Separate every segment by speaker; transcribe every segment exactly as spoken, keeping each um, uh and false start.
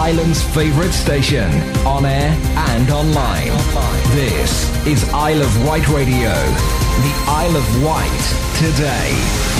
Speaker 1: Ireland's favourite station, on air and online. This is Isle of Wight Radio. The Isle of Wight today.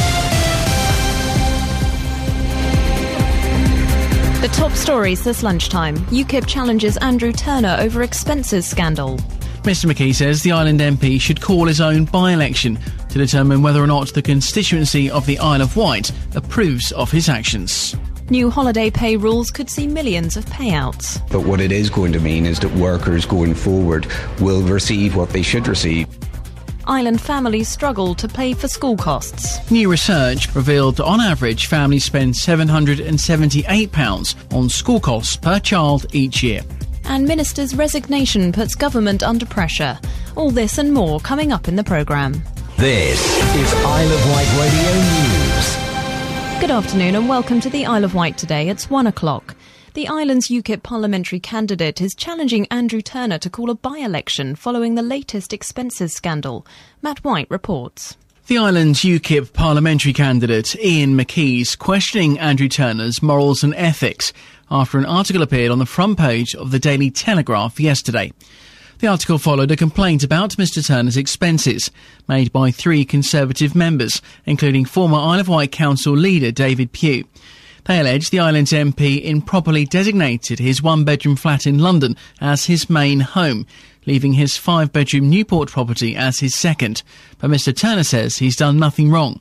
Speaker 2: The top stories this lunchtime. UKIP challenges Andrew Turner over expenses scandal.
Speaker 3: Mr McKee says the Island M P should call his own by-election to determine whether or not the constituency of the Isle of Wight approves of his actions.
Speaker 2: New holiday pay rules could see millions of payouts.
Speaker 4: But what it is going to mean is that workers going forward will receive what they should receive.
Speaker 2: Island families struggle to pay for school costs.
Speaker 3: New research revealed that on average families spend seven hundred seventy-eight pounds on school costs per child each year.
Speaker 2: And Minister's resignation puts government under pressure. All this and more coming up in the programme.
Speaker 1: This is Isle of Wight Radio News.
Speaker 2: Good afternoon and welcome to the Isle of Wight today. It's one o'clock. The island's UKIP parliamentary candidate is challenging Andrew Turner to call a by-election following the latest expenses scandal. Matt White reports.
Speaker 3: The island's UKIP parliamentary candidate, Ian McKee's questioning Andrew Turner's morals and ethics after an article appeared on the front page of the Daily Telegraph yesterday. The article followed a complaint about Mr Turner's expenses made by three Conservative members, including former Isle of Wight Council leader David Pugh. They allege the island's M P improperly designated his one-bedroom flat in London as his main home, leaving his five-bedroom Newport property as his second. But Mr Turner says he's done nothing wrong.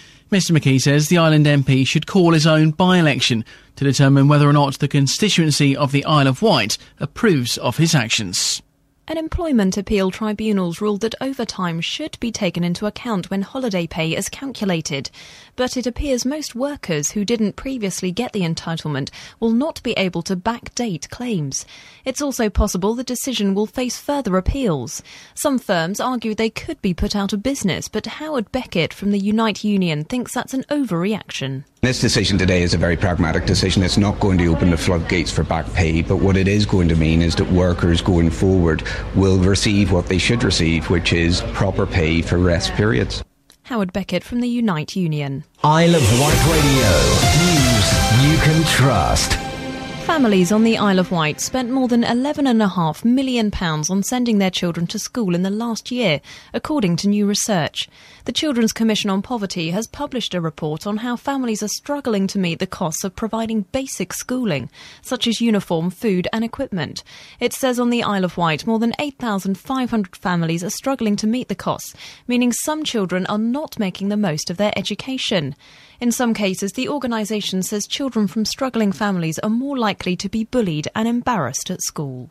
Speaker 3: Mr McKee says the island M P should call his own by-election to determine whether or not the constituency of the Isle of Wight approves of his actions.
Speaker 2: An employment appeal tribunal's ruled that overtime should be taken into account when holiday pay is calculated. But it appears most workers who didn't previously get the entitlement will not be able to backdate claims. It's also possible the decision will face further appeals. Some firms argue they could be put out of business, but Howard Beckett from the Unite Union thinks that's an overreaction.
Speaker 4: This decision today is a very pragmatic decision. It's not going to open the floodgates for back pay, but what it is going to mean is that workers going forward will receive what they should receive, which is proper pay for rest periods.
Speaker 2: Howard Beckett from the Unite Union.
Speaker 1: Isle of Wight Radio. News you can trust.
Speaker 2: Families on the Isle of Wight spent more than eleven point five million pounds on sending their children to school in the last year, according to new research. The Children's Commission on Poverty has published a report on how families are struggling to meet the costs of providing basic schooling, such as uniform, food and equipment. It says on the Isle of Wight more than eight thousand five hundred families are struggling to meet the costs, meaning some children are not making the most of their education. In some cases, the organisation says children from struggling families are more likely to be bullied and embarrassed at school.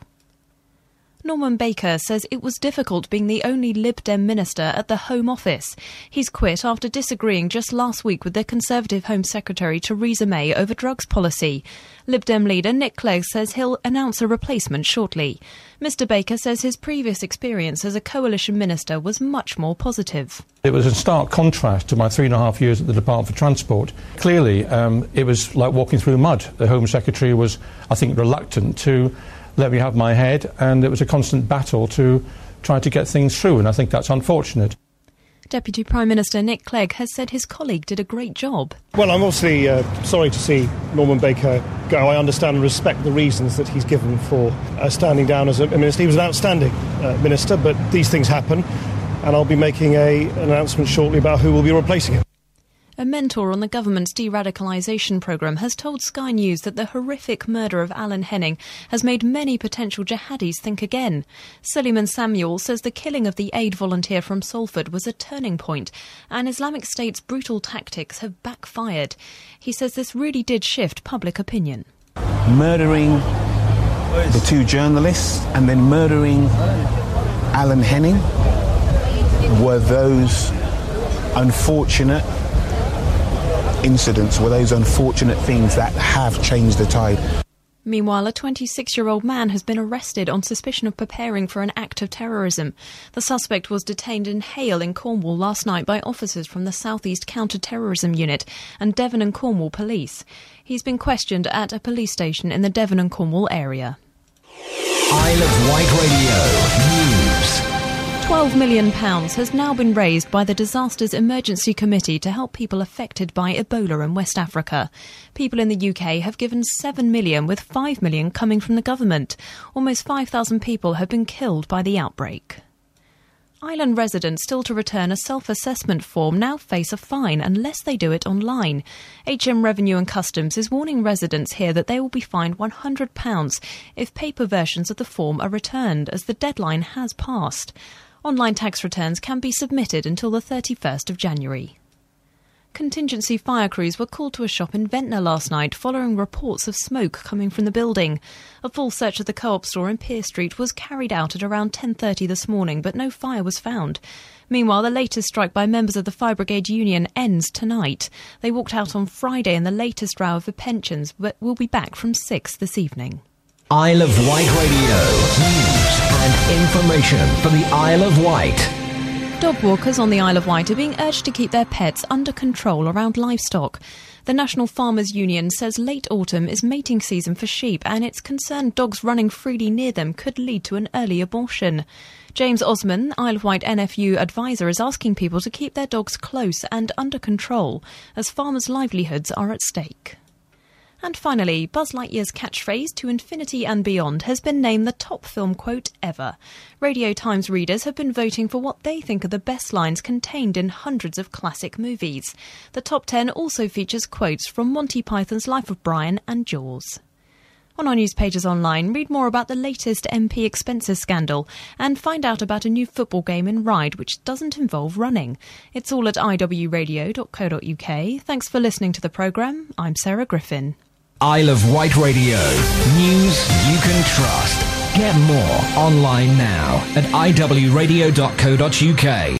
Speaker 2: Norman Baker says it was difficult being the only Lib Dem minister at the Home Office. He's quit after disagreeing just last week with the Conservative Home Secretary Theresa May over drugs policy. Lib Dem leader Nick Clegg says he'll announce a replacement shortly. Mister Baker says his previous experience as a coalition minister was much more positive.
Speaker 5: It was in stark contrast to my three and a half years at the Department for Transport. Clearly, um, it was like walking through mud. The Home Secretary was, I think, reluctant to let me have my head, and it was a constant battle to try to get things through, and I think that's unfortunate.
Speaker 2: Deputy Prime Minister Nick Clegg has said his colleague did a great job.
Speaker 6: Well, I'm obviously uh, sorry to see Norman Baker go. I understand and respect the reasons that he's given for uh, standing down as a minister. He was an outstanding uh, minister, but these things happen, and I'll be making a, an announcement shortly about who will be replacing him.
Speaker 2: A mentor on the government's de-radicalisation programme has told Sky News that the horrific murder of Alan Henning has made many potential jihadis think again. Suleiman Samuel says the killing of the aid volunteer from Salford was a turning point, and Islamic State's brutal tactics have backfired. He says this really did shift public opinion.
Speaker 7: Murdering the two journalists and then murdering Alan Henning were those unfortunate incidents, were those unfortunate things that have changed the tide.
Speaker 2: Meanwhile, a twenty-six-year-old man has been arrested on suspicion of preparing for an act of terrorism. The suspect was detained in Hale in Cornwall last night by officers from the South East Counter-Terrorism Unit and Devon and Cornwall Police. He's been questioned at a police station in the Devon and Cornwall area.
Speaker 1: Isle of Wight Radio News.
Speaker 2: twelve million pounds has now been raised by the Disasters Emergency Committee to help people affected by Ebola in West Africa. People in the U K have given seven million pounds, with five million pounds coming from the government. Almost five thousand people have been killed by the outbreak. Island residents still to return a self-assessment form now face a fine unless they do it online. H M Revenue and Customs is warning residents here that they will be fined one hundred pounds if paper versions of the form are returned, as the deadline has passed. Online tax returns can be submitted until the thirty-first of January. Contingency fire crews were called to a shop in Ventnor last night following reports of smoke coming from the building. A full search of the Co-op store in Pearse Street was carried out at around ten thirty this morning, but no fire was found. Meanwhile, the latest strike by members of the Fire Brigade Union ends tonight. They walked out on Friday in the latest row of the pensions, but will be back from six this evening.
Speaker 1: Isle of Wight Radio. News and information for the Isle of Wight.
Speaker 2: Dog walkers on the Isle of Wight are being urged to keep their pets under control around livestock. The National Farmers Union says late autumn is mating season for sheep, and it's concerned dogs running freely near them could lead to an early abortion. James Osman, Isle of Wight N F U advisor, is asking people to keep their dogs close and under control, as farmers' livelihoods are at stake. And finally, Buzz Lightyear's catchphrase, "To Infinity and Beyond," has been named the top film quote ever. Radio Times readers have been voting for what they think are the best lines contained in hundreds of classic movies. The top ten also features quotes from Monty Python's Life of Brian and Jaws. On our news pages online, read more about the latest M P expenses scandal and find out about a new football game in Ryde which doesn't involve running. It's all at i w radio dot co dot u k. Thanks for listening to the programme. I'm Sarah Griffin.
Speaker 1: Isle of Wight Radio. News you can trust. Get more online now at i w radio dot co dot u k.